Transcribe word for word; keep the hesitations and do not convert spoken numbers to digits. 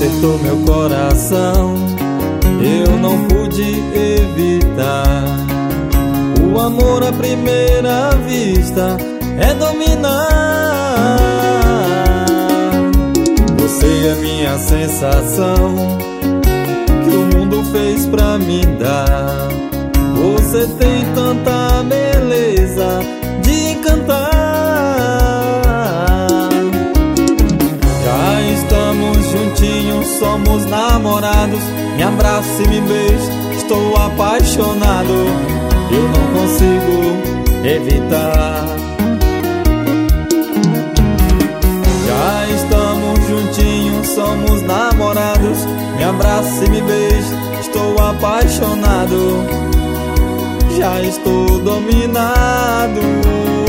acertou meu coração, eu não pude evitar. O amor à primeira vista é dominar. Você é minha sensação que o mundo fez pra me dar. Você tem tanta beleza de encantar. Já estamos juntinhos, somos namorados. Me abraça e me beija, estou apaixonado. Eu não consigo evitar. Já estamos juntinhos, somos namorados. Me abraça e me beija, estou apaixonado. Já estou dominado.